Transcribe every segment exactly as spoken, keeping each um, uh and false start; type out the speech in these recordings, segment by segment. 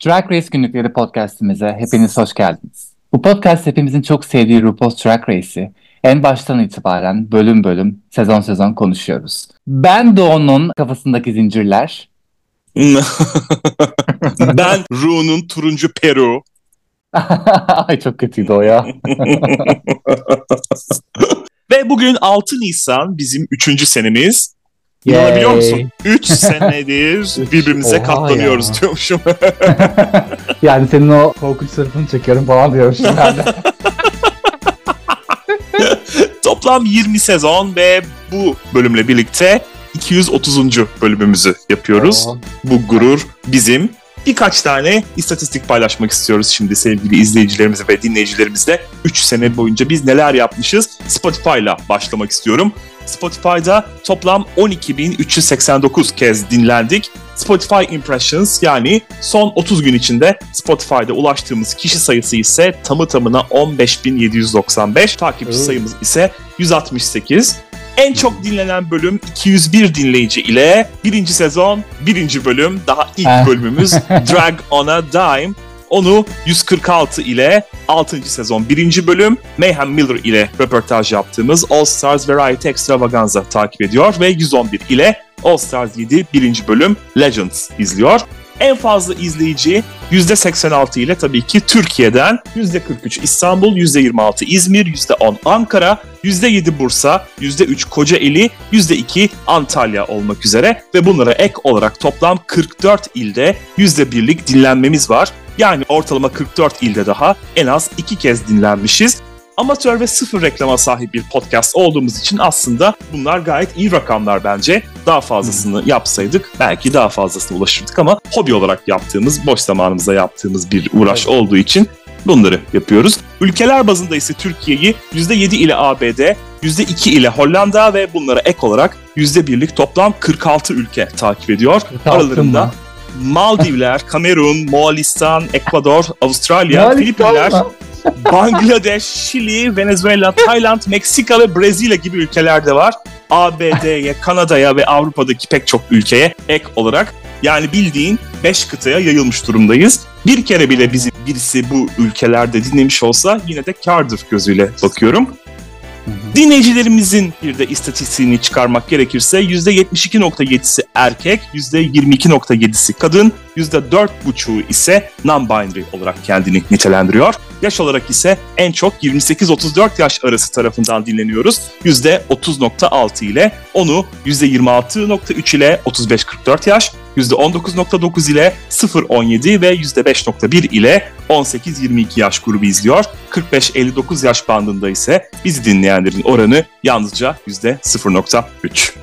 Drag Race Günlükleri podcastimize hepiniz hoş geldiniz. Bu podcast hepimizin çok sevdiği RuPaul's Drag Race'i en baştan itibaren bölüm bölüm, sezon sezon konuşuyoruz. Ben Doğu'nun kafasındaki zincirler. Ben Ru'nun turuncu peru. Ay çok kötüydü o ya. Ve bugün altı Nisan bizim üçüncü senemiz. İnanabiliyor musun? üç senedir birbirimize Oha katlanıyoruz ya. Diyormuşum. Yani senin o korkunç sırtını çekiyorum falan diyormuşum ben de. Toplam yirmi sezon ve bu bölümle birlikte iki yüz otuzuncu bölümümüzü yapıyoruz. Oo. Bu gurur bizim. Birkaç tane istatistik paylaşmak istiyoruz şimdi sevgili izleyicilerimizle ve dinleyicilerimizle. üç sene boyunca biz neler yapmışız? Spotify'la başlamak istiyorum. Spotify'da toplam on iki bin üç yüz seksen dokuz kez dinlendik. Spotify Impressions, yani son otuz gün içinde Spotify'da ulaştığımız kişi sayısı ise tamı tamına on beş bin yedi yüz doksan beş. Takipçi evet. sayımız ise yüz altmış sekiz. En çok dinlenen bölüm iki yüz bir dinleyici ile birinci sezon birinci bölüm, daha ilk bölümümüz Drag on a Dime. Onu yüz kırk altı ile altıncı sezon birinci bölüm Mayhem Miller ile röportaj yaptığımız All Stars Variety Extravaganza takip ediyor ve yüz on bir ile All Stars yedi birinci bölüm Legends izliyor. En fazla izleyici yüzde seksen altı ile tabii ki Türkiye'den, yüzde kırk üç İstanbul, yüzde yirmi altı İzmir, yüzde on Ankara, yüzde yedi Bursa, yüzde üç Kocaeli, yüzde iki Antalya olmak üzere ve bunlara ek olarak toplam kırk dört ilde yüzde birlik dinlenmemiz var. Yani ortalama kırk dört ilde daha en az iki kez dinlenmişiz. Amatör ve sıfır reklama sahip bir podcast olduğumuz için aslında bunlar gayet iyi rakamlar bence. Daha fazlasını yapsaydık belki daha fazlasına ulaşırdık ama hobi olarak yaptığımız, boş zamanımızda yaptığımız bir uğraş olduğu için bunları yapıyoruz. Ülkeler bazında ise Türkiye'yi yüzde yedi ile A B D, yüzde iki ile Hollanda ve bunlara ek olarak yüzde birlik toplam kırk altı ülke takip ediyor. Aralarında mı? Maldivler, Kamerun, Moğolistan, Ekvador, Avustralya, Filipinler, Bangladeş, Şili, Venezuela, Tayland, Meksika ve Brezilya gibi ülkeler de var. A B D'ye, Kanada'ya ve Avrupa'daki pek çok ülkeye ek olarak, yani bildiğin beş kıtaya yayılmış durumdayız. Bir kere bile bizi birisi bu ülkelerde dinlemiş olsa yine de kârdır gözüyle bakıyorum. Dinleyicilerimizin bir de istatistiğini çıkarmak gerekirse yüzde yetmiş iki virgül yedisi erkek, yüzde yirmi iki virgül yedisi kadın, yüzde dört virgül beşi ise non-binary olarak kendini nitelendiriyor. Yaş olarak ise en çok yirmi sekiz otuz dört yaş arası tarafından dinleniyoruz. yüzde otuz virgül altı ile onu yüzde yirmi altı virgül üç ile otuz beş kırk dört yaş, yüzde on dokuz virgül dokuz ile sıfır on yedi ve yüzde beş virgül bir ile on sekiz yirmi iki yaş grubu izliyor. kırk beş elli dokuz yaş bandında ise bizi dinleyenlerin oranı yalnızca yüzde sıfır virgül üç.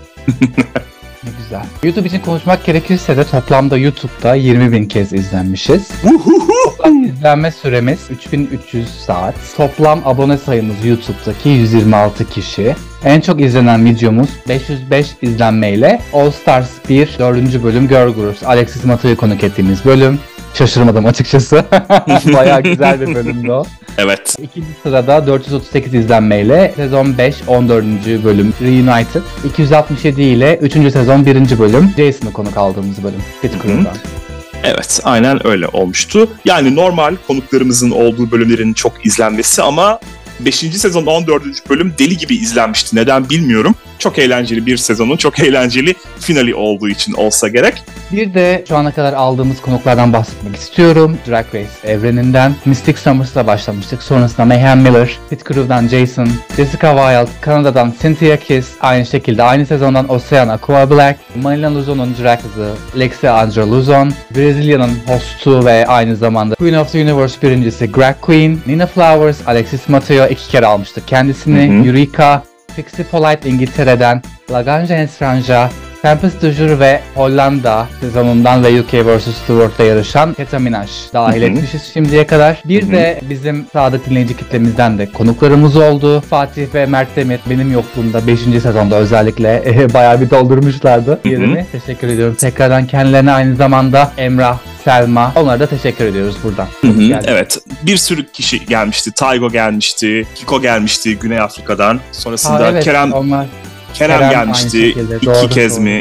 Ne güzel. YouTube için konuşmak gerekirse de toplamda YouTube'da yirmi bin kez izlenmişiz. Toplam izlenme süremiz üç bin üç yüz saat. Toplam abone sayımız YouTube'daki yüz yirmi altı kişi. En çok izlenen videomuz beş yüz beş izlenmeyle All Stars bir dördüncü bölüm Girl Groups Alexis Mato'yu konuk ettiğimiz bölüm. Şaşırmadım açıkçası. Bayağı güzel bir bölümdü o. Evet. İkinci sırada dört yüz otuz sekiz izlenmeyle sezon beş on dördüncü bölüm Reunited. iki yüz altmış yedi ile üçüncü sezon birinci bölüm Jason'ı konuk aldığımız bölüm Pit Crew'dan. Evet, aynen öyle olmuştu. Yani normal konuklarımızın olduğu bölümlerin çok izlenmesi ama beşinci sezon on dördüncü bölüm deli gibi izlenmişti. Neden bilmiyorum. Çok eğlenceli bir sezonun çok eğlenceli finali olduğu için olsa gerek. Bir de şu ana kadar aldığımız konuklardan bahsetmek istiyorum. Drag Race evreninden Mystic Summers'la başlamıştık. Sonrasında Mayhem Miller, Pit Crew'dan Jason, Jessica Wild, Kanada'dan Cynthia Kiss, aynı şekilde aynı sezondan Oceana Aqua Black, Manila Luzon'un drag kızı Lexia Angela Luzon, Brezilya'nın hostu ve aynı zamanda Queen of the Universe birincisi Drag Queen, Nina Flowers, Alexis Mateo iki kere almıştık kendisini, hı hı. Eureka, Pixie Polite İngiltere'den, Laganja Estranja, Tempest du Jour ve Hollanda sezonundan ve U K versus. Stewart'la yarışan Keta Minaj dahil etmişiz şimdiye kadar. Bir Hı-hı. de bizim sadık dinleyici kitlemizden de konuklarımız oldu. Fatih ve Mert Demir benim yokluğumda beşinci sezonda özellikle e, bayağı bir doldurmuşlardı yerini. Teşekkür ediyorum. Tekrardan kendilerine, aynı zamanda Emrah, Selma, onlara da teşekkür ediyoruz buradan. Evet, bir sürü kişi gelmişti. Taygo gelmişti, Kiko gelmişti Güney Afrika'dan. Sonrasında ha, evet, Kerem onlar... Kerem, Kerem gelmişti. Şekilde, iki doğru, kez doğru. mi?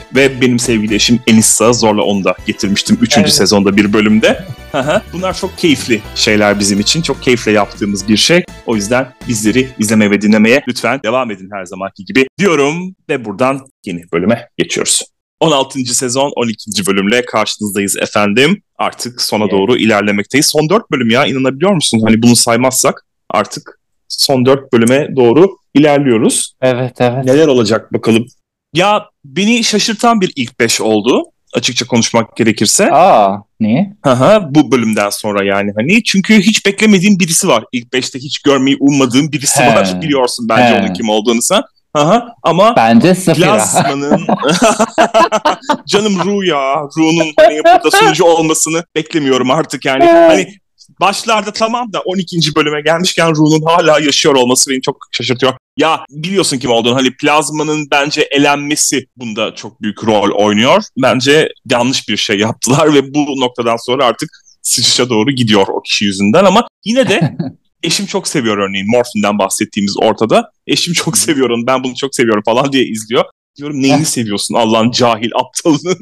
ve benim sevgili eşim Enissa, zorla onu da getirmiştim üçüncü Evet. sezonda bir bölümde. Bunlar çok keyifli şeyler bizim için. Çok keyifle yaptığımız bir şey. O yüzden bizleri izlemeye ve dinlemeye lütfen devam edin her zamanki gibi diyorum ve buradan yeni bölüme geçiyoruz. on altıncı sezon on ikinci bölümle karşınızdayız efendim. Artık sona Evet. doğru ilerlemekteyiz. Son dört bölüm ya, inanabiliyor musun? Hani bunu saymazsak artık son dört bölüme doğru ilerliyoruz. Evet evet. Neler olacak bakalım. Ya beni şaşırtan bir ilk beş oldu. Açıkça konuşmak gerekirse. Aa, niye? Aha, bu bölümden sonra yani hani. Çünkü hiç beklemediğim birisi var. İlk beşte hiç görmeyi ummadığım birisi He. var. Biliyorsun bence He. onun kim olduğunu sen. Aha, ama Bence Saphira. Plazma'nın canım Ru ya. Ru'nun hani burada sunucu olmasını beklemiyorum artık yani. Hani başlarda tamam da on ikinci bölüme gelmişken Ru'nun hala yaşıyor olması beni çok şaşırtıyor. Ya biliyorsun kim olduğunu. Hani Plazma'nın bence elenmesi bunda çok büyük rol oynuyor. Bence yanlış bir şey yaptılar ve bu noktadan sonra artık sıçışa doğru gidiyor o kişi yüzünden, ama yine de eşim çok seviyor örneğin. Morphin'den bahsettiğimiz ortada. Eşim çok seviyor onu, ben bunu çok seviyorum falan diye izliyor. Diyorum neyini seviyorsun Allah'ın cahil aptalının.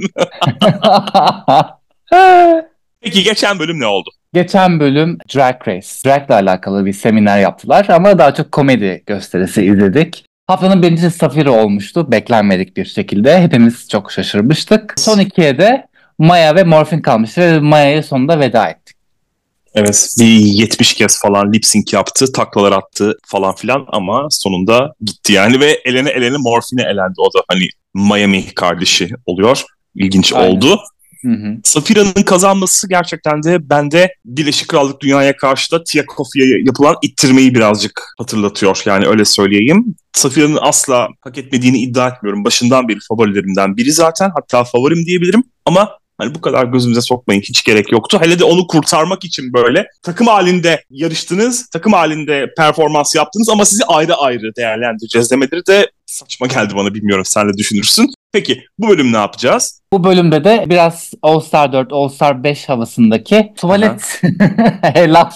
Peki geçen bölüm ne oldu? Geçen bölüm Drag Race. Drag'la alakalı bir seminer yaptılar ama daha çok komedi gösterisi izledik. Haftanın birincisi Saphira olmuştu. Beklenmedik bir şekilde. Hepimiz çok şaşırmıştık. Son ikiye de Maya ve Morphin kalmıştı ve Maya'ya sonunda veda ettik. Evet, bir yetmiş kez falan lip sync yaptı, taklalar attı falan filan ama sonunda gitti yani ve elene elene Morphin'e elendi. O da hani Miami kardeşi oluyor. İlginç Aynen. oldu. Hı hı. Saphira'nın kazanması gerçekten de bende Birleşik Krallık Dünya'ya karşı da Tia Kofi'ye yapılan ittirmeyi birazcık hatırlatıyor. Yani öyle söyleyeyim. Saphira'nın asla hak etmediğini iddia etmiyorum. Başından beri favorilerimden biri zaten. Hatta favorim diyebilirim. Ama hani bu kadar gözümüze sokmayın, hiç gerek yoktu. Hele de onu kurtarmak için böyle takım halinde yarıştınız, takım halinde performans yaptınız ama sizi ayrı ayrı değerlendireceğiz demeleri de saçma geldi bana, bilmiyorum sen de düşünürsün. Peki bu bölüm ne yapacağız? Bu bölümde de biraz All Star dört, All Star beş havasındaki tuvalet helal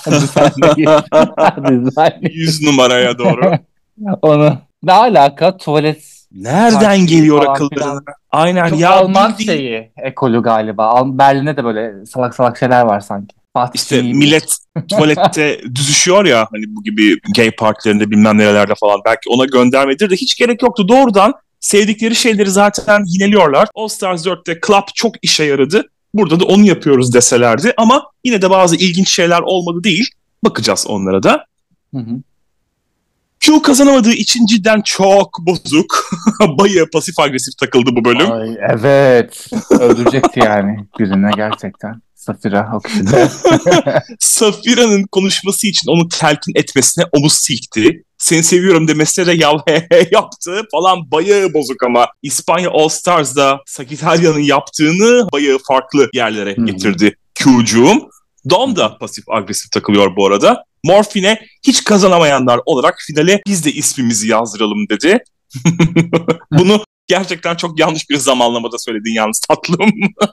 düzenleyiz. yüz numaraya doğru. Onu. Ne alaka? Tuvalet Nereden Taktiği geliyor falan akıllarına? filan. Aynen çok ya, Alman bildiğin- şeyi ekolü galiba. Al- Berlin'de de böyle salak salak şeyler var sanki. Fatih İşte Çin'i millet tuvalette düzüşüyor ya hani bu gibi gay partilerinde bilmem nelerde falan, belki ona göndermedir de hiç gerek yoktu. Doğrudan sevdikleri şeyleri zaten yineliyorlar. All Stars dörtte Club çok işe yaradı. Burada da onu yapıyoruz deselerdi ama yine de bazı ilginç şeyler olmadı değil. Bakacağız onlara da. Hı hı. Q kazanamadığı için cidden çok bozuk. Bayağı pasif agresif takıldı bu bölüm. Ay, evet. Öldürecekti yani birine gerçekten. Saphira o kişi de. Saphira'nın konuşması için onu telkin etmesine omuz silkti. Seni seviyorum demesine de yav he he yaptı falan, bayağı bozuk ama İspanya All Stars'da Sagittarius'ın yaptığını bayağı farklı yerlere Hmm. getirdi Q'cuğum. Dom da pasif agresif takılıyor bu arada. Morphin'e hiç kazanamayanlar olarak finale biz de ismimizi yazdıralım dedi. Bunu gerçekten çok yanlış bir zamanlamada söyledin yalnız tatlım.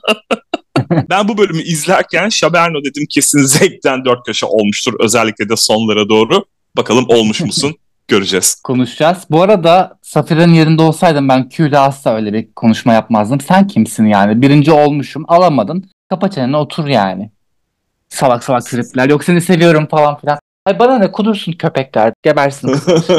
Ben bu bölümü izlerken Şaberno dedim kesin zevkten dört köşe olmuştur, özellikle de sonlara doğru. Bakalım olmuş musun? Göreceğiz. Konuşacağız. Bu arada Saphira'nın yerinde olsaydım ben Q'yle asla öyle bir konuşma yapmazdım. Sen kimsin yani? Birinci olmuşum. Alamadın. Kapa çeneni otur yani. Salak salak tripler. Yok seni seviyorum falan filan. Ay bana ne, kudursun köpekler. Gebersin.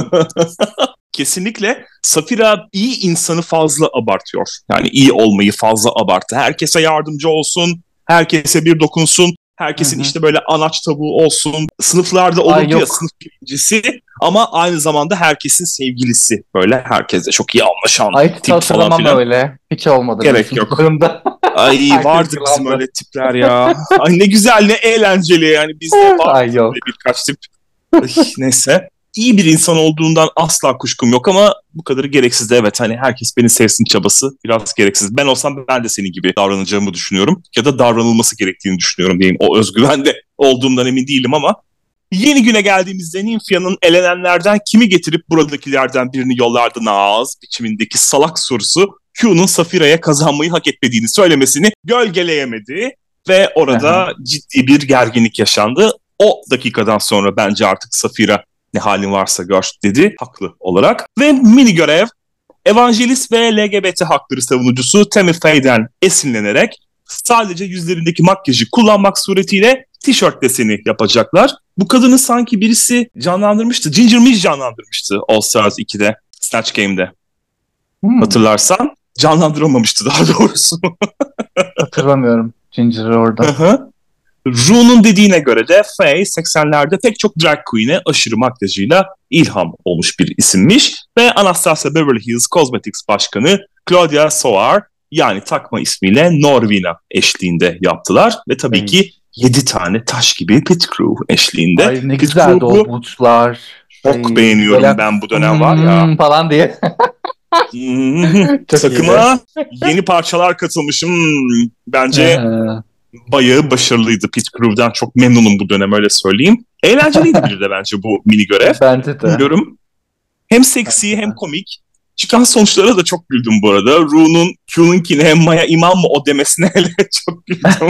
Kesinlikle Saphira iyi insanı fazla abartıyor. Yani iyi olmayı fazla abarttı. Herkese yardımcı olsun, herkese bir dokunsun, herkesin Hı hı. işte böyle anaç tavuğu olsun. Sınıflarda Ay, olurdu ya yok. sınıf birincisi ama aynı zamanda herkesin sevgilisi. Böyle herkesle çok iyi anlaşan Ay hiç tip falan hatırlamam filan. öyle. Hiç olmadı. Gerek benim yok. sınıflarımda. Ay Herkes vardı bizim yılandı. öyle tipler ya. Ay ne güzel, ne eğlenceli yani, bizde Ay, vardı yok. böyle birkaç tip. Ay, neyse. İyi bir insan olduğundan asla kuşkum yok ama bu kadarı gereksiz de, evet hani herkes beni sevsin çabası biraz gereksiz. Ben olsam ben de senin gibi davranacağımı düşünüyorum ya da davranılması gerektiğini düşünüyorum diyeyim. O özgüvende olduğumdan emin değilim ama yeni güne geldiğimizde Nymfia'nın elenenlerden kimi getirip buradakilerden birini yollardı Naz biçimindeki salak sorusu Q'nun Saphira'ya kazanmayı hak etmediğini söylemesini gölgeleyemedi ve orada Aha. ciddi bir gerginlik yaşandı. O dakikadan sonra bence artık Saphira ne halin varsa gör dedi haklı olarak. Ve mini görev, Evangelist ve L G B T hakları savunucusu Tammy Faye'den esinlenerek sadece yüzlerindeki makyajı kullanmak suretiyle tişört deseni yapacaklar. Bu kadını sanki birisi canlandırmıştı. Ginger Midge canlandırmıştı All Stars ikide, Snatch Game'de. Hmm. Hatırlarsan canlandıramamıştı daha doğrusu. Hatırlamıyorum Ginger'ı orada. Rue'nun dediğine göre de Faye seksenlerde pek çok drag queen'e aşırı makyajıyla ilham olmuş bir isimmiş ve Anastasia Beverly Hills Cosmetics Başkanı Claudia Soar, yani takma ismiyle Norvina eşliğinde yaptılar ve tabii evet. ki yedi tane taş gibi pit crew eşliğinde. Ay ne güzeldi o butlar. Çok Ay, beğeniyorum böyle... ben bu dönem hmm, var ya. Falan diye. hmm, takıma yeni parçalar katılmışım. Bence bayağı başarılıydı. Pit Crew'dan çok memnunum bu dönem, öyle söyleyeyim. Eğlenceliydi bir de bence bu mini görev. Bence de. Bilmiyorum. Hem seksi hem komik. Çıkan sonuçlara da çok güldüm bu arada. Rue'nun Q'nunkine hem Maya İmam mı o demesine hele çok güldüm.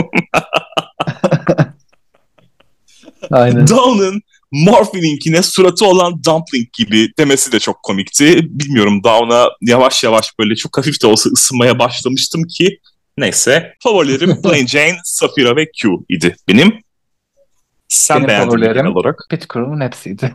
Aynen. Dawn'ın Morphe'ninkine suratı olan Dumpling gibi demesi de çok komikti. Bilmiyorum, Dawn'a yavaş yavaş böyle çok hafif de olsa ısınmaya başlamıştım ki. Neyse. Favorilerim Plain Jane, Sapphira ve Q idi benim. Sen benim beğendin favorilerim olarak. Pit Crew'un hepsiydi.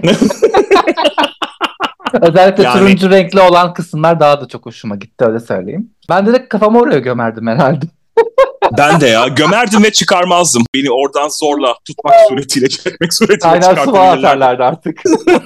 Özellikle yani... turuncu renkli olan kısımlar daha da çok hoşuma gitti, öyle söyleyeyim. Ben direkt kafamı oraya gömerdim herhalde. Ben de ya gömerdim ve çıkarmazdım. Beni oradan zorla tutmak suretiyle, çekmek suretiyle aynen, çıkartabilirlerdi. Aynen, su atarlardı artık.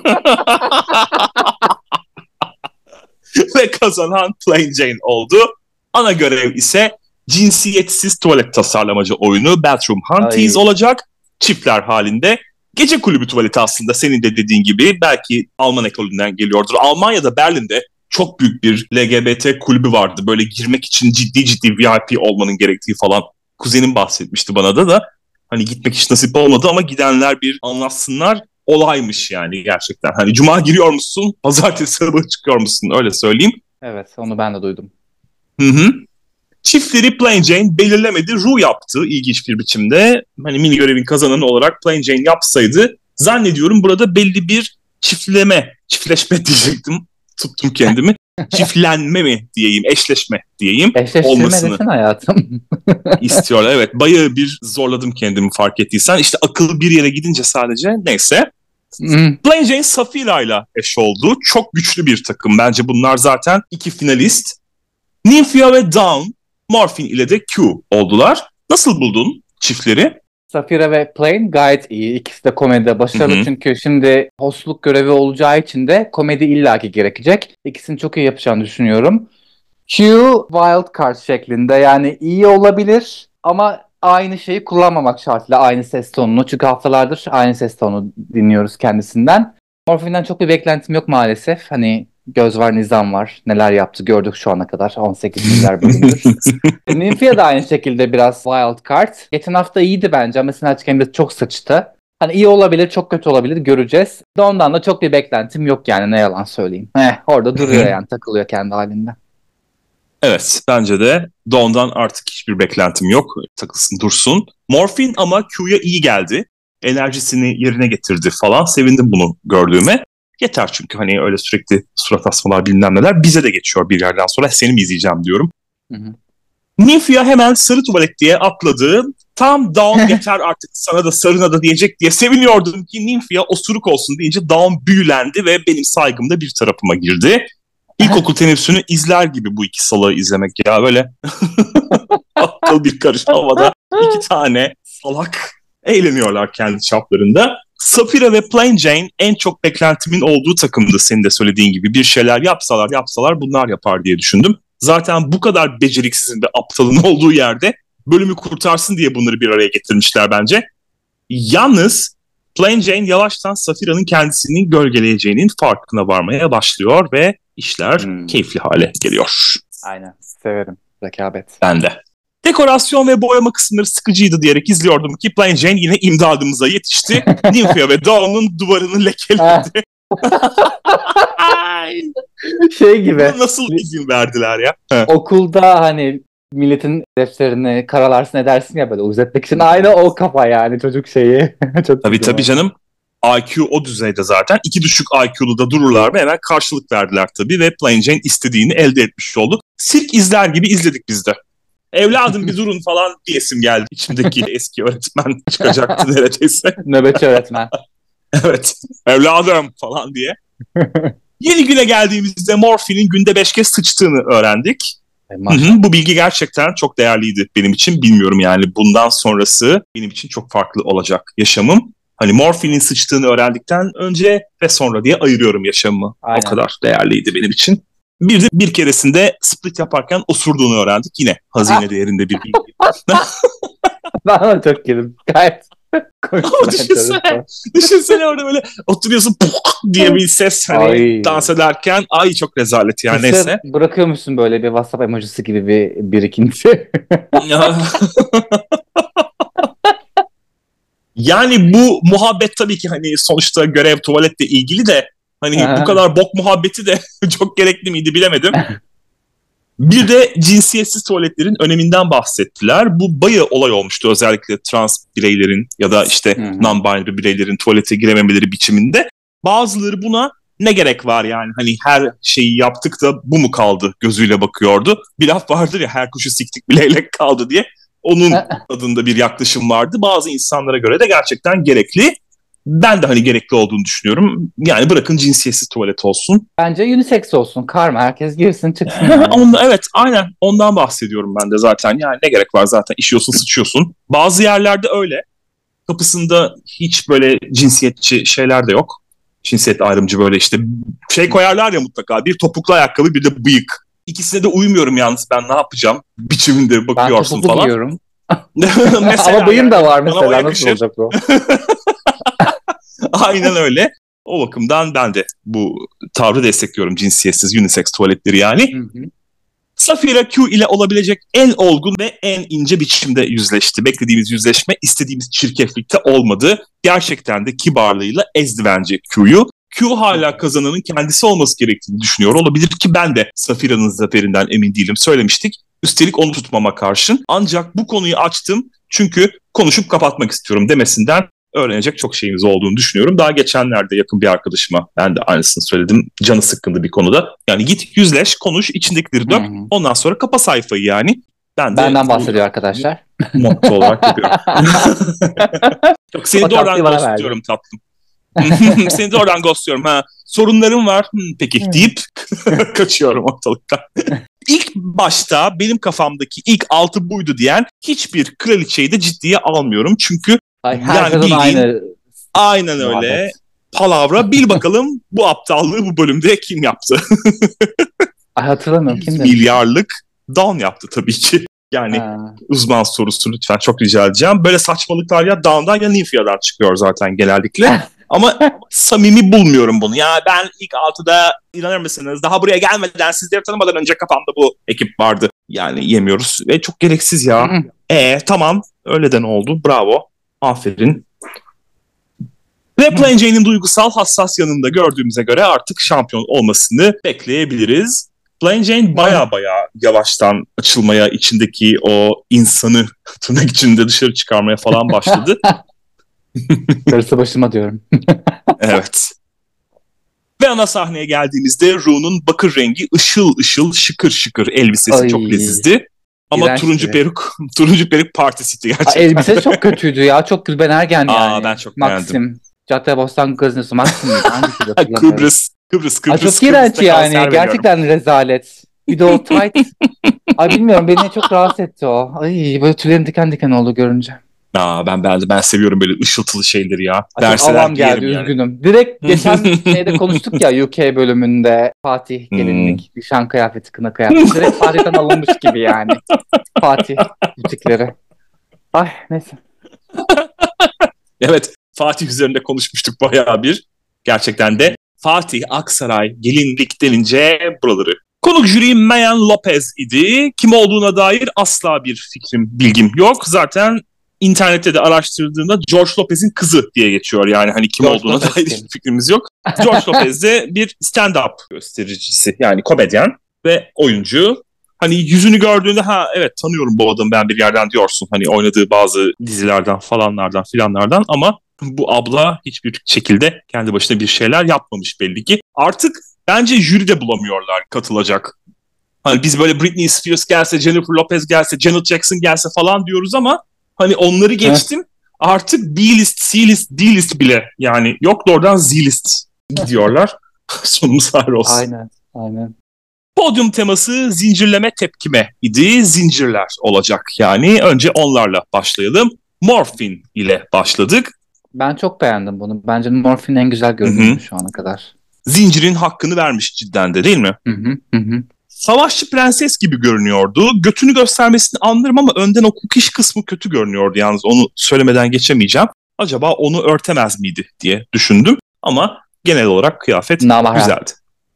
Ve kazanan Plain Jane oldu. Ana görev ise cinsiyetsiz tuvalet tasarlamacı oyunu Bathroom Hunties olacak. Çiftler halinde. Gece kulübü tuvaleti aslında, senin de dediğin gibi, belki Alman ekolünden geliyordur. Almanya'da, Berlin'de çok büyük bir L G B T kulübü vardı. Böyle girmek için ciddi ciddi V I P olmanın gerektiği falan. Kuzenim bahsetmişti bana da da. Hani gitmek hiç nasip olmadı ama gidenler bir anlatsınlar. Olaymış yani gerçekten. Hani cuma giriyor musun, pazartesi sabahı çıkıyor musun, öyle söyleyeyim. Evet, onu ben de duydum. Hı hı. Çiftleri Plain Jane belirlemedi. Rue yaptı ilginç bir biçimde. Hani mini görevin kazananı olarak Plain Jane yapsaydı, zannediyorum burada belli bir çiftleme, çiftleşme diyecektim. Tuttum kendimi. Çiftlenme mi diyeyim, eşleşme diyeyim. Eşleştirme olmasını desene hayatım. istiyorlar. Evet, bayağı bir zorladım kendimi, fark ettiysen. İşte akıl bir yere gidince sadece, neyse. Hmm. Plain Jane Sapphira ile eş oldu. Çok güçlü bir takım. Bence bunlar zaten iki finalist. Nymphia ve Dawn, Morphine ile de Q oldular. Nasıl buldun çiftleri? Sapphira ve Plain gayet iyi. İkisi de komedide başarılı. Hı-hı. Çünkü şimdi hostluk görevi olacağı için de komedi illaki gerekecek. İkisini çok iyi yapacağını düşünüyorum. Q wild card şeklinde, yani iyi olabilir ama aynı şeyi kullanmamak şartıyla, aynı ses tonunu. Çünkü haftalardır aynı ses tonunu dinliyoruz kendisinden. Morphine'den çok bir beklentim yok maalesef. Hani göz var, nizam var. Neler yaptı gördük şu ana kadar. on sekiz milyar bölümdür. Nymphia da aynı şekilde biraz wild card. Geçen hafta iyiydi bence ama Snatch Game'de çok sıçtı. Hani iyi olabilir, çok kötü olabilir, göreceğiz. Ondan da çok bir beklentim yok yani, ne yalan söyleyeyim. Heh, orada duruyor yani, takılıyor kendi halinde. Evet, bence de Dawn'dan artık hiçbir beklentim yok. Takılsın dursun. Morphine ama Q'ya iyi geldi. Enerjisini yerine getirdi falan. Sevindim bunu gördüğüme. Yeter çünkü hani öyle sürekli surat asmalar bilmem neler bize de geçiyor bir yerden sonra. Seni mi izleyeceğim diyorum. Hı hı. Nymphia hemen sarı tuvalet diye atladı. Tam Dawn yeter artık sana da sarına da diyecek diye seviniyordum ki Nymphia osuruk olsun deyince Dawn büyülendi ve benim saygım da bir tarafıma girdi. İlkokul teneffüsünü izler gibi bu iki salağı izlemek ya, böyle aptal bir karış havada iki tane salak eğleniyorlar kendi çaplarında. Sapphira ve Plain Jane en çok beklentimin olduğu takımdı, senin de söylediğin gibi. Bir şeyler yapsalar yapsalar bunlar yapar diye düşündüm. Zaten bu kadar beceriksizin ve aptalın olduğu yerde bölümü kurtarsın diye bunları bir araya getirmişler bence. Yalnız Plain Jane yavaştan Saphira'nın kendisini gölgeleyeceğinin farkına varmaya başlıyor ve işler hmm. keyifli hale geliyor. Aynen, severim rekabet. Ben de. Dekorasyon ve boyama kısımları sıkıcıydı diyerek izliyordum ki Plain Jane yine imdadımıza yetişti. Nymphia ve Dawn'un duvarını lekeledi. Şey gibi. Buna nasıl izin verdiler ya? Okulda hani milletin defterini karalarsın edersin ya, böyle uzetmek için. Aynı o kafa yani, çocuk şeyi. Çok tabii tabii canım. I Q o düzeyde zaten. İki düşük I Q'lu da dururlar mı? Hemen karşılık verdiler tabii ve Plain Jane istediğini elde etmiş oldu. Sirk izler gibi izledik biz de. Evladım bir durun falan diyesim geldi. İçimdeki eski öğretmen çıkacaktı neredeyse. Nöbetçi öğretmen. Evet. Evladım falan diye. Yeni güne geldiğimizde Morphe'nin günde beş kez sıçtığını öğrendik. Hı hı, bu bilgi gerçekten çok değerliydi benim için. Bilmiyorum yani bundan sonrası benim için çok farklı olacak yaşamım. Hani Morphe'nin sıçtığını öğrendikten önce ve sonra diye ayırıyorum yaşamımı. Aynen. O kadar değerliydi benim için. Bir de bir keresinde split yaparken osurduğunu öğrendik. Yine hazine değerinde bir bilgi. Ben ona çok girdim. Gayet komik. Ama düşünsene, düşünsene orada böyle oturuyorsun diye bir ses hani ay. Dans ederken ay çok rezalet yani. Kesin neyse. Bırakıyormuşsun böyle bir WhatsApp emojisi gibi bir birikinti. Yani bu muhabbet tabii ki hani sonuçta görev tuvaletle ilgili de hani bu kadar bok muhabbeti de çok gerekli miydi bilemedim. Bir de cinsiyetsiz tuvaletlerin öneminden bahsettiler. Bu bayağı olay olmuştu özellikle trans bireylerin ya da işte non-binary bireylerin tuvalete girememeleri biçiminde. Bazıları buna ne gerek var yani hani her şeyi yaptık da bu mu kaldı gözüyle bakıyordu. Bir laf vardır ya her kuşu siktik bir leylek kaldı diye. Onun adında bir yaklaşım vardı. Bazı insanlara göre de gerçekten gerekli. Ben de hani gerekli olduğunu düşünüyorum. Yani bırakın cinsiyetsiz tuvalet olsun. Bence unisex olsun. Karma herkes girsin çıksın. Yani. Onda, evet aynen ondan bahsediyorum ben de zaten. Yani ne gerek var zaten işiyorsun sıçıyorsun. Bazı yerlerde öyle. Kapısında hiç böyle cinsiyetçi şeyler de yok. Cinsiyet ayrımcı böyle işte şey koyarlar ya mutlaka. Bir topuklu ayakkabı bir de bıyık. İkisine de uymuyorum yalnız ben ne yapacağım biçiminde bakıyorsun ben falan. Ben giyiyorum. Ama bıyım yani, da var mesela nasıl olacak bu? Aynen öyle. O bakımdan ben de bu tavrı destekliyorum cinsiyetsiz unisex tuvaletleri yani. Hı hı. Saphira Q ile olabilecek en olgun ve en ince biçimde yüzleşti. Beklediğimiz yüzleşme istediğimiz çirkeflikte olmadı. Gerçekten de kibarlığıyla ezdi bence Q'yu. Q hala kazananın kendisi olması gerektiğini düşünüyor olabilir ki ben de Saphira'nın zaferinden emin değilim söylemiştik. Üstelik onu tutmama karşın. Ancak bu konuyu açtım çünkü konuşup kapatmak istiyorum demesinden öğrenecek çok şeyimiz olduğunu düşünüyorum. Daha geçenlerde yakın bir arkadaşıma ben de aynısını söyledim. Canı sıkkındı bir konuda. Yani git yüzleş, konuş, içindekileri dök. Hı-hı. Ondan sonra kapa sayfayı yani. Ben de benden bahsediyor arkadaşlar. Motto olarak yapıyorum. Yok, seni doğrudan ghostluyorum tatlım. Seni doğrudan ghostluyorum. Ha, sorunlarım var. Hmm, peki deyip kaçıyorum ortalıktan. İlk başta benim kafamdaki ilk altı buydu diyen hiçbir kraliçeyi de ciddiye almıyorum. Çünkü ay, her yani bildiğin, aynı. Aynen öyle. Muhabbet. Palavra bil bakalım bu aptallığı bu bölümde kim yaptı? Ay, hatırlamıyorum kim demiş? Milyarlık Dawn yaptı tabii ki. Yani ha. Uzman sorusu lütfen çok rica edeceğim. Böyle saçmalıklar ya Dawn'dan ya Nymfia'dan çıkıyor zaten genellikle. Ama samimi bulmuyorum bunu. Ya ben ilk altıda inanır mısınız? Daha buraya gelmeden sizleri tanımadan önce kafamda bu ekip vardı. Yani yemiyoruz. Ve çok gereksiz ya. E tamam öyleden oldu. Bravo. Aferin. Ve Plain Jane'in duygusal hassas yanında gördüğümüze göre artık şampiyon olmasını bekleyebiliriz. Plain Jane baya baya yavaştan açılmaya, içindeki o insanı tırnak içinde dışarı çıkarmaya falan başladı. Darısı başıma diyorum. Evet. Ve ana sahneye geldiğimizde Rune'un bakır rengi ışıl ışıl şıkır şıkır elbisesi ay. Çok lezizdi. Ama İğrenç turuncu peruk, turuncu peruk partisiydi gerçekten. Aa, elbise çok kötüydü ya. Çok Gülben Ergen yani. Aa, ben çok Maxim. beğendim. Caddebostan gazinesi Maxim miydi? Kıbrıs, Kıbrıs, Kıbrıs. Aa, çok iğrenç yani. Gerçekten veriyorum. Rezalet. Bir de o tight. Ay bilmiyorum beni çok rahatsız etti o. Ay böyle tüylerim diken diken oldu görünce. Aa, ben ben ben seviyorum böyle ışıltılı şeyleri ya. Derseler avam geldi yani. Üzgünüm. Direkt geçen şeyde konuştuk ya U K bölümünde Fatih gelinlik, hmm. şan kıyafeti, kına kıyafeti. Direkt Fatih'ten alınmış gibi yani. Fatih butikleri. Ay neyse. Evet Fatih üzerinde konuşmuştuk bayağı bir. Gerçekten de Fatih Aksaray gelinlik denince buraları. Konuk jüri Mayan Lopez idi. Kim olduğuna dair asla bir fikrim, bilgim yok. Zaten internette de araştırdığında George Lopez'in kızı diye geçiyor. Yani hani kim George olduğuna Lopez dair hiçbir fikrimiz yok. George Lopez de bir stand-up göstericisi. Yani komedyen ve oyuncu. Hani yüzünü gördüğünde ha evet tanıyorum bu adamı ben bir yerden diyorsun. Hani oynadığı bazı dizilerden falanlardan filanlardan ama Bu abla hiçbir şekilde kendi başına bir şeyler yapmamış belli ki. Artık bence jüri de bulamıyorlar katılacak. Hani biz böyle Britney Spears gelse, Jennifer Lopez gelse, Janet Jackson gelse falan diyoruz ama hani onları geçtim. Artık B-list, C-list, D-list bile yani yok, doğrudan Z-list gidiyorlar. Sonumuz hayır olsun. Aynen, aynen. Podyum teması zincirleme tepkime idi. Zincirler olacak yani. Önce onlarla başlayalım. Morphine ile başladık. Ben çok beğendim bunu. Bence Morphine en güzel görünümü şu ana kadar. Zincirin hakkını vermiş cidden de, değil mi? Hı hı hı. hı. Savaşçı prenses gibi görünüyordu. Götünü göstermesini anlarım ama önden o kukiş kısmı kötü görünüyordu yalnız. Onu söylemeden geçemeyeceğim. Acaba onu örtemez miydi diye düşündüm. Ama genel olarak kıyafet Namaha. güzeldi.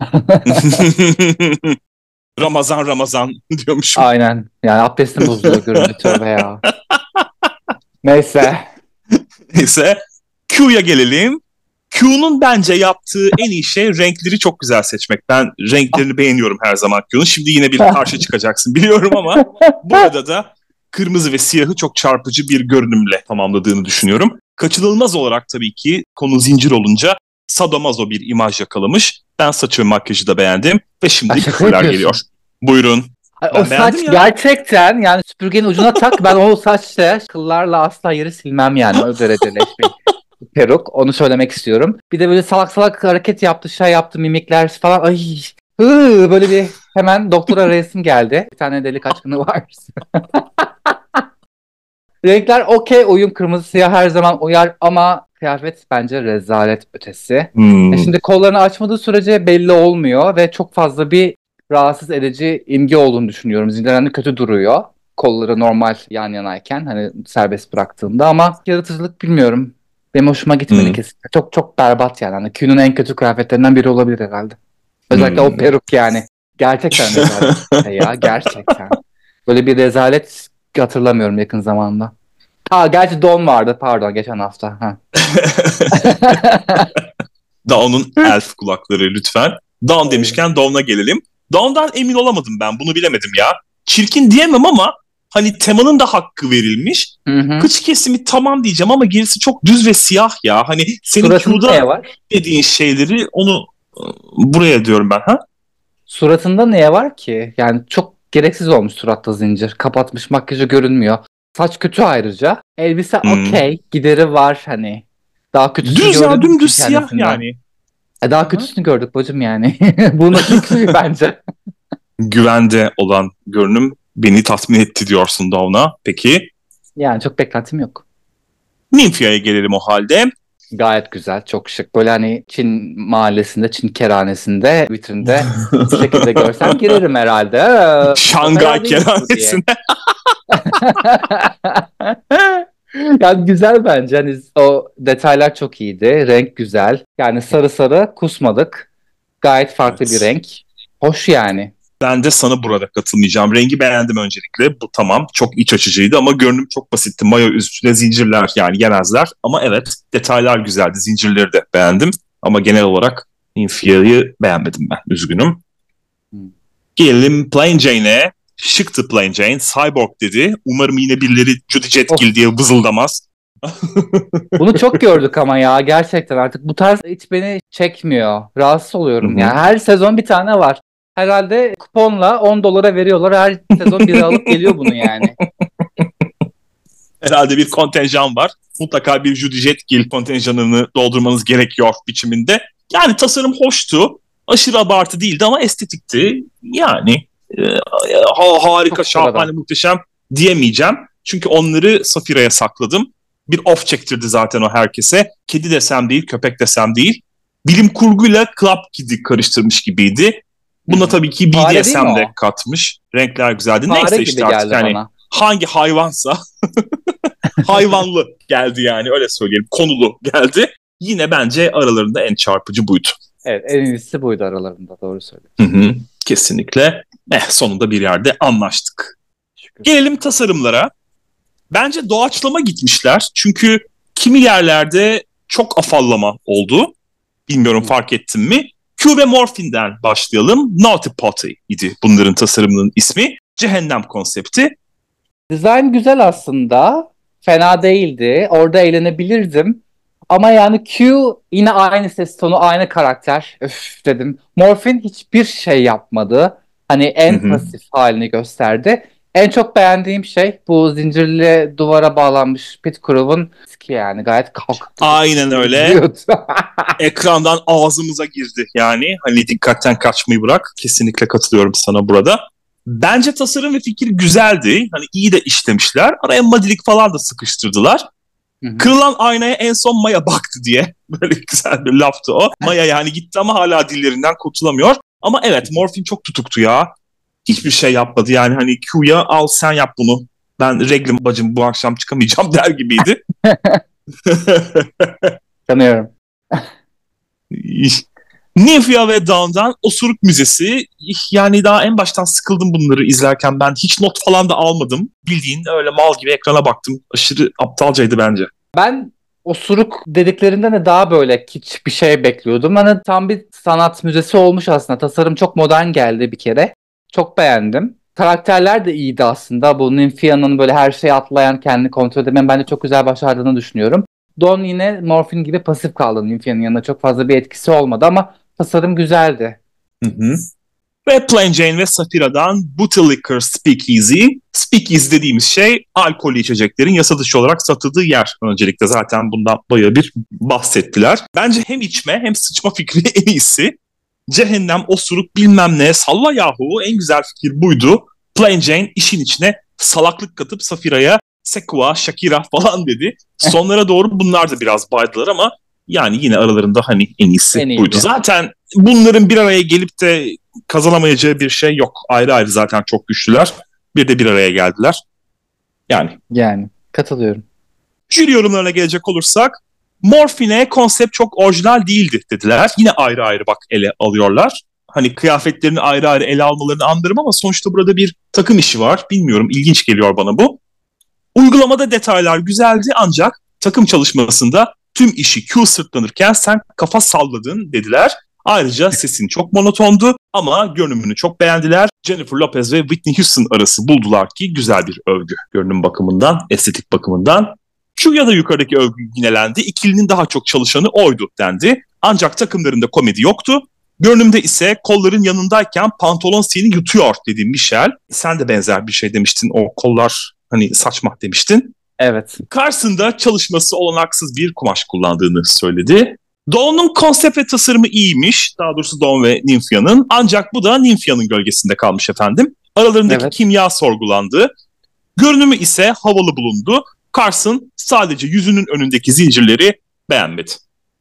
Ramazan Ramazan diyormuşum. Aynen. Yani abdestim bozuluyor görünce, tövbe ya. Neyse. Neyse. Q'ya gelelim. Q'nun bence yaptığı en iyi şey renkleri çok güzel seçmek. Ben renklerini beğeniyorum her zaman Q'nun. Şimdi yine bir karşı çıkacaksın biliyorum ama burada da kırmızı ve siyahı çok çarpıcı bir görünümle tamamladığını düşünüyorum. Kaçınılmaz olarak tabii ki konu zincir olunca sadomazo bir imaj yakalamış. Ben saçı ve makyajı da beğendim ve şimdi küfürler geliyor. Buyurun. Ay, o saç ya. Gerçekten yani süpürgenin ucuna tak, ben o saçla kıllarla asla yeri silmem yani, o dereceleşmeyi. Peruk, onu söylemek istiyorum. Bir de böyle salak salak hareket yaptı, şey yaptı, mimikler falan. Ay, hıı, böyle bir hemen doktora resim geldi. Bir tane deli kaçkını var. Renkler okey, uyum, kırmızı siyah her zaman uyar ama kıyafet bence rezalet ötesi. Hmm. E şimdi kollarını açmadığı sürece belli olmuyor ve çok fazla bir rahatsız edici imge olduğunu düşünüyorum. Zincirlerinde kötü duruyor. Kolları normal yan yanayken, hani serbest bıraktığımda, ama yaratıcılık bilmiyorum. Benim hoşuma gitmedi hmm. kesinlikle. Çok çok berbat yani. Hani Q'nun en kötü kıyafetlerinden biri olabilir herhalde. Özellikle hmm. o peruk yani. Gerçekten rezalet ya, gerçekten. Böyle bir rezalet hatırlamıyorum yakın zamanda. Aa, gerçi Dawn vardı, pardon, geçen hafta. Ha. Dawn'un elf kulakları lütfen. Dawn demişken Dawn'a gelelim. Dawn'dan emin olamadım ben, bunu bilemedim ya. Çirkin diyemem ama hani temanın da hakkı verilmiş. Hı hı. Kıç kesimi tamam diyeceğim ama gerisi çok düz ve siyah ya. Hani senin Q'da dediğin şeyleri onu buraya diyorum ben. Ha? Suratında neye var ki? Yani çok gereksiz olmuş suratta zincir. Kapatmış, makyajı görünmüyor. Saç kötü ayrıca. Elbise hmm. okey. Gideri var hani. Daha kötüsünü düz gördük. Ya dümdüz siyah yani. E daha Aha. kötüsünü gördük bacım yani. Bu nasıl kötü bence. Güvende olan görünüm beni tatmin etti diyorsun Dawn'a. Peki. Yani çok beklentim yok. Nymfia'ya gelelim o halde. Gayet güzel, çok şık. Böyle hani Çin mahallesinde, Çin kerhanesinde, vitrinde bu şekilde görsem girerim herhalde. Şangay kerhanesinde. Yani güzel bence. Hani o detaylar çok iyiydi. Renk güzel. Yani sarı sarı kusmadık. Gayet farklı evet. bir renk. Hoş yani. Ben de sana burada katılmayacağım. Rengi beğendim öncelikle. Bu tamam. Çok iç açıcıydı ama görünüm çok basitti. Mayo üstüne zincirler yani yemezler. Ama evet, detaylar güzeldi. Zincirleri de beğendim. Ama genel olarak Nymphia'yı beğenmedim ben. Üzgünüm. Hmm. Gelelim Plain Jane'e. Şıktı Plain Jane. Cyborg dedi. Umarım yine birileri Judy Jetkill diye vızıldamaz. Bunu çok gördük ama ya, gerçekten artık bu tarz hiç beni çekmiyor. Rahatsız oluyorum ya. Yani her sezon bir tane var. Herhalde kuponla on dolara veriyorlar. Her sezon biri alıp geliyor bunu yani. Herhalde bir kontenjan var. Mutlaka bir Judy Jetkill kontenjanını doldurmanız gerekiyor biçiminde. Yani tasarım hoştu. Aşırı abartı değildi ama estetikti. Yani e, ha, harika, şahane, muhteşem diyemeyeceğim. Çünkü onları Safira'ya sakladım. Bir off çektirdi zaten o herkese. Kedi desem değil, köpek desem değil. Bilim kurguyla Club Kid'i karıştırmış gibiydi. Buna tabii ki B D S M de katmış. Renkler güzeldi. Fare Neyse işte artık yani bana. Hangi hayvansa hayvanlı geldi yani, öyle söyleyelim. Konulu geldi. Yine bence aralarında en çarpıcı buydu. Evet, en iyisi buydu aralarında, doğru söylüyorsun. Hı hı, kesinlikle. Eh, sonunda bir yerde anlaştık. Şükür. Gelelim tasarımlara. Bence doğaçlama gitmişler. Çünkü kimi yerlerde çok afallama oldu. Bilmiyorum, fark ettin mi? Q ve Morphine'den başlayalım. Naughty Potty idi bunların tasarımının ismi. Cehennem konsepti. Dizayn güzel aslında. Fena değildi. Orada eğlenebilirdim. Ama yani Q yine aynı ses tonu, aynı karakter. Öf dedim. Morphin hiçbir şey yapmadı. Hani Hı en hı. pasif halini gösterdi. En çok beğendiğim şey bu zincirli duvara bağlanmış Pit Crew'un ki yani gayet kalktı. Aynen öyle. Duruyordu. Ekrandan ağzımıza girdi yani. Hani dikkatten kaçmayı bırak. Kesinlikle katılıyorum sana burada. Bence tasarım ve fikir güzeldi. Hani iyi de işlemişler. Araya madilik falan da sıkıştırdılar. Hı hı. Kırılan aynaya en son Maya baktı diye. Böyle güzel bir laftı o. Maya yani gitti ama hala dillerinden kurtulamıyor. Ama evet, Morphin çok tutuktu ya. Hiçbir şey yapmadı yani, hani Q'ya al sen yap bunu. Ben reglim bacım bu akşam çıkamayacağım der gibiydi. Sanıyorum. Nymphia ve Dawn'dan Osuruk Müzesi. Yani daha en baştan sıkıldım bunları izlerken ben. Hiç not falan da almadım. Bildiğin öyle mal gibi ekrana baktım. Aşırı aptalcaydı bence. Ben osuruk dediklerinden de daha böyle kiç bir şey bekliyordum. Hani tam bir sanat müzesi olmuş aslında. Tasarım çok modern geldi bir kere. Çok beğendim. Karakterler de iyiydi aslında. Bu Nymphia'nın böyle her şeyi atlayan, kendini kontrol edemeyen bence çok güzel başardığını düşünüyorum. Dawn yine Morphin gibi pasif kaldı. Nymphia'nın yanında çok fazla bir etkisi olmadı ama tasarım güzeldi. Hı hı. Ve Plain Jane ve Saphira'dan Booty Liquor Speakeasy. Speakeasy dediğimiz şey alkollü içeceklerin yasa dışı olarak satıldığı yer. Öncelikle zaten bundan bayağı bir bahsettiler. Bence hem içme hem sıçma fikri en iyisi. Cehennem, osuruk bilmem ne salla yahu, en güzel fikir buydu. Plain Jane işin içine salaklık katıp Saphira'ya Sekua, Shakira falan dedi. Sonlara doğru bunlar da biraz baydılar ama yani yine aralarında hani en iyisi En iyiydi. buydu. Zaten bunların bir araya gelip de kazanamayacağı bir şey yok. Ayrı ayrı zaten çok güçlüler. Bir de bir araya geldiler. Yani. Yani katılıyorum. Jüri yorumlarına gelecek olursak, Morphin'e konsept çok orijinal değildi dediler. Yine ayrı ayrı bak ele alıyorlar. Hani kıyafetlerini ayrı ayrı ele almalarını anlarım ama sonuçta burada bir takım işi var. Bilmiyorum, ilginç geliyor bana bu. Uygulamada detaylar güzeldi ancak takım çalışmasında tüm işi Q sırtlanırken sen kafa salladın dediler. Ayrıca sesin çok monotondu ama görünümünü çok beğendiler. Jennifer Lopez ve Whitney Houston arası buldular ki güzel bir övgü. Görünüm bakımından, estetik bakımından. Q'ya da yukarıdaki övgü yinelendi. İkilinin daha çok çalışanı oydu dendi. Ancak takımlarında komedi yoktu. Görünümde ise kolların yanındayken pantolon seni yutuyor dedi Michelle. Sen de benzer bir şey demiştin, o kollar hani saçma demiştin. Evet. Carson'da çalışması olanaksız bir kumaş kullandığını söyledi. Dawn'un konsept ve tasarımı iyiymiş. Daha doğrusu Dawn ve Nymphia'nın. Ancak bu da Nymphia'nın gölgesinde kalmış efendim. Aralarındaki Evet. kimya sorgulandı. Görünümü ise havalı bulundu. Carson sadece yüzünün önündeki zincirleri beğenmedi.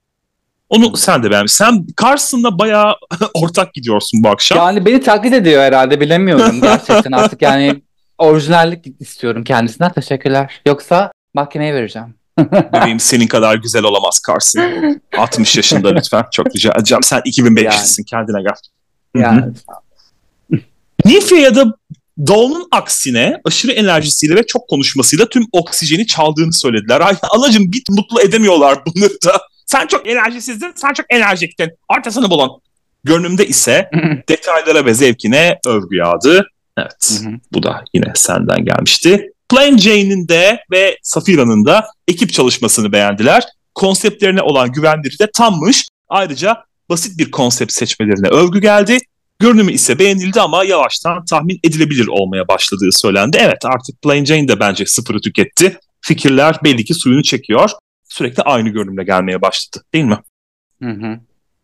Onu sen de beğenmişsin. Sen Carson'la bayağı ortak gidiyorsun bu akşam. Yani beni taklit ediyor herhalde, bilemiyorum. Gerçekten artık yani orijinallik istiyorum kendisinden. Teşekkürler. Yoksa makineye vereceğim. Bebeğim senin kadar güzel olamaz Carson. altmış yaşında lütfen. Çok rica edeceğim. Sen iki bin beşlisin. Yani. Kendine gel. Yani. Nymphia'ya da Dawn'un aksine aşırı enerjisiyle ve çok konuşmasıyla tüm oksijeni çaldığını söylediler. Ay anacığım, bir mutlu edemiyorlar bunları da. Sen çok enerjisizdin, sen çok enerjiktin. Ortasını bulun. Görünümde ise detaylara ve zevkine övgü yağdı. Evet, bu da yine senden gelmişti. Plain Jane'in de ve Saphira'nın da ekip çalışmasını beğendiler. Konseptlerine olan güvenleri de tammış. Ayrıca basit bir konsept seçmelerine övgü geldi. Görünümü ise beğenildi ama yavaştan tahmin edilebilir olmaya başladığı söylendi. Evet, artık Plain Jane de bence sıfırı tüketti. Fikirler belli ki suyunu çekiyor. Sürekli aynı görünümle gelmeye başladı, değil mi? Hı hı.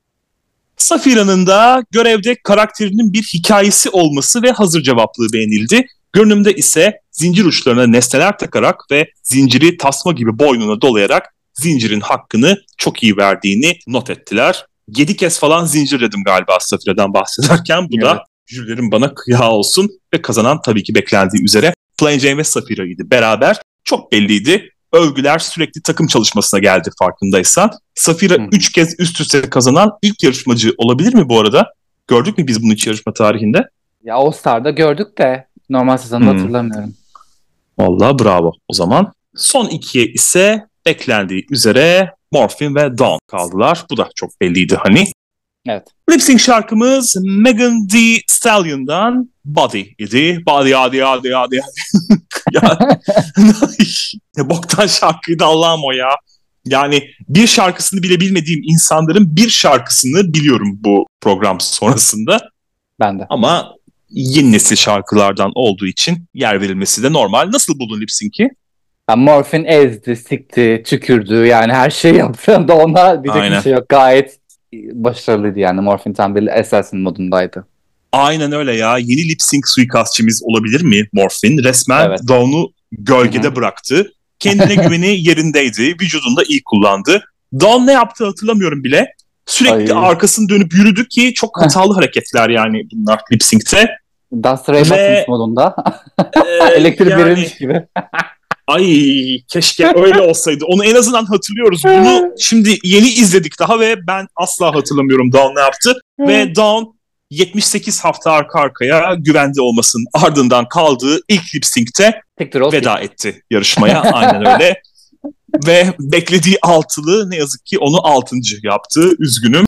Saphira'nın da görevde karakterinin bir hikayesi olması ve hazır cevaplığı beğenildi. Görünümde ise zincir uçlarına nesneler takarak ve zinciri tasma gibi boynuna dolayarak zincirin hakkını çok iyi verdiğini not ettiler. Yedi kez falan zincirledim galiba Saphira'dan bahsederken. Bu evet. da jürilerin bana kıyağı olsun ve kazanan tabii ki beklendiği üzere Plain Jane ve Saphira'ydı beraber. Çok belliydi. Övgüler sürekli takım çalışmasına geldi farkındaysan. Saphira üç kez üst üste kazanan ilk yarışmacı olabilir mi bu arada? Gördük mü biz bunu hiç yarışma tarihinde? Ya All Star'da gördük de normal sezonda hmm. hatırlamıyorum. Vallahi bravo o zaman. Son ikiye ise beklendiği üzere Morphin ve Dawn kaldılar. Bu da çok belliydi hani. Evet. Lip sync şarkımız Megan Thee Stallion'dan Body idi. Body hadi hadi hadi hadi. Ya, ne boktan şarkıydı Allah'ım o ya. Yani bir şarkısını bile bilmediğim insanların bir şarkısını biliyorum bu program sonrasında. Ben de. Ama yeni nesil şarkılardan olduğu için yer verilmesi de normal. Nasıl buldun lip sync'i? Yani Morphin ezdi, sikti, tükürdü, yani her şeyi yaptığında ona diyecek Aynen. bir şey yok. Gayet başarılıydı yani. Morphin tam bir assassin modundaydı. Aynen öyle ya. Yeni lip sync suikastçimiz olabilir mi Morphin? Resmen Evet. Dawn'u gölgede Hı-hı. bıraktı. Kendine güveni yerindeydi. Vücudunu da iyi kullandı. Dawn ne yaptı hatırlamıyorum bile. Sürekli Ay. arkasını dönüp yürüdü ki çok hatalı hareketler yani bunlar lip sync'te. Dust Ray Ve modunda. e, Elektrik yani, verilmiş gibi. Ay keşke öyle olsaydı. Onu en azından hatırlıyoruz. Bunu şimdi yeni izledik daha ve ben asla hatırlamıyorum Dawn ne yaptı. Ve Dawn yetmiş sekiz hafta arka arkaya güvende olmasının ardından kaldığı ilk lip sync'te veda etti yarışmaya. Aynen öyle. Ve beklediği altılı ne yazık ki onu altıncı yaptı. Üzgünüm.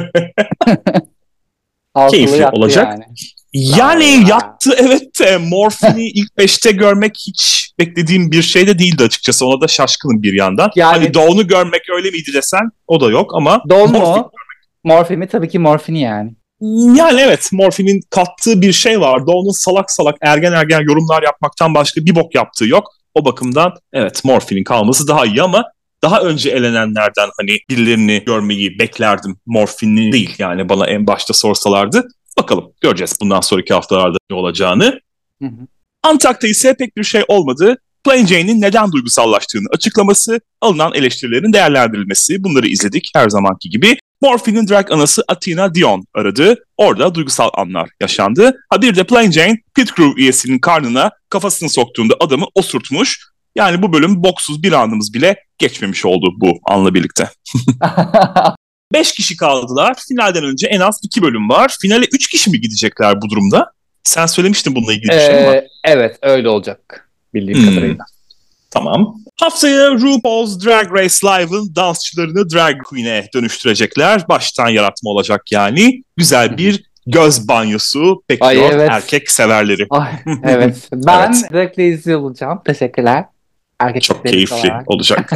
Keyifli olacak. Yani. Yani yattı evet de Morphin'i ilk beşte görmek hiç beklediğim bir şey de değildi açıkçası. Ona da şaşkınım bir yandan. Yani, hani Dawn'u görmek öyle miydi desen o da yok ama Dawn mu? Morphin mi? Tabii ki Morphin'i yani. Yani evet Morphin'in kattığı bir şey var. Dawn'un salak salak ergen ergen yorumlar yapmaktan başka bir bok yaptığı yok. O bakımdan evet Morphin'in kalması daha iyi ama daha önce elenenlerden hani birilerini görmeyi beklerdim. Morphin'i değil yani bana en başta sorsalardı. Bakalım göreceğiz bundan sonraki haftalarda ne olacağını. Hı hı. Antak'ta ise pek bir şey olmadı. Plain Jane'in neden duygusallaştığını açıklaması, alınan eleştirilerin değerlendirilmesi bunları izledik her zamanki gibi. Morphin'in drag anası Athena Dion aradı. Orada duygusal anlar yaşandı. Ha bir de Plain Jane pit crew üyesinin karnına kafasını soktuğunda adamı osurtmuş. Yani bu bölüm boksuz bir anımız bile geçmemiş oldu bu anla birlikte. Beş kişi kaldılar. Finalden önce en az iki bölüm var. Finale üç kişi mi gidecekler bu durumda? Sen söylemiştin bununla ilgili bir ee, şey ama. Evet öyle olacak bildiğim hmm. kadarıyla. Tamam. Haftaya RuPaul's Drag Race Live'ın dansçılarını drag queen'e dönüştürecekler. Baştan yaratma olacak yani. Güzel bir göz banyosu bekliyor Ay, evet. erkek severleri. Ay, evet. Ben evet. Drag Race'i olacağım. Teşekkürler. Erkek Çok keyifli olarak. Olacak.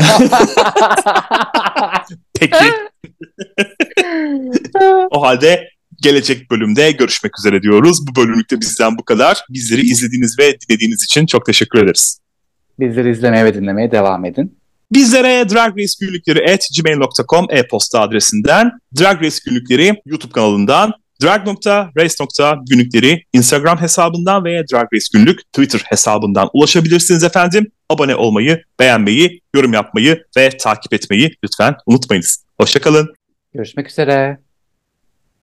Peki. O halde gelecek bölümde görüşmek üzere diyoruz. Bu bölümlükte bizden bu kadar. Bizleri izlediğiniz ve dinlediğiniz için çok teşekkür ederiz. Bizleri izlemeye ve dinlemeye devam edin. Bizlere Drag Race Günlükleri at gmail nokta com e-posta adresinden, Drag Race Günlükleri YouTube kanalından, drag nokta race nokta günlükleri Instagram hesabından veya Drag Race Günlük Twitter hesabından ulaşabilirsiniz efendim. Abone olmayı, beğenmeyi, yorum yapmayı ve takip etmeyi lütfen unutmayınız. Hoşça kalın. Görüşmek üzere.